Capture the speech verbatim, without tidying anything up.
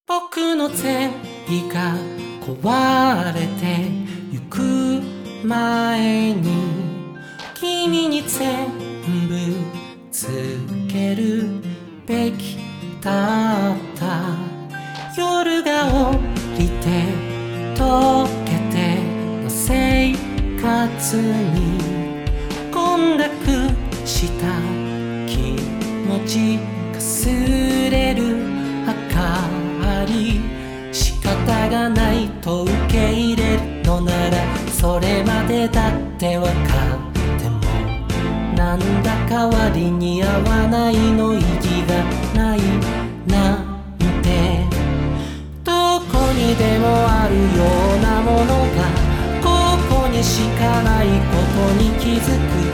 僕の善意が壊れてゆく前に君に全部つけるべきだった。夜が降りて溶けての生活に混濁した気持ちかすれる明かり、仕方がないと受け入れるのならそれまでだってわかってもなんだか割に合わないの意義がないなんて、どこにでもあるようなものがここにしかないことに気づく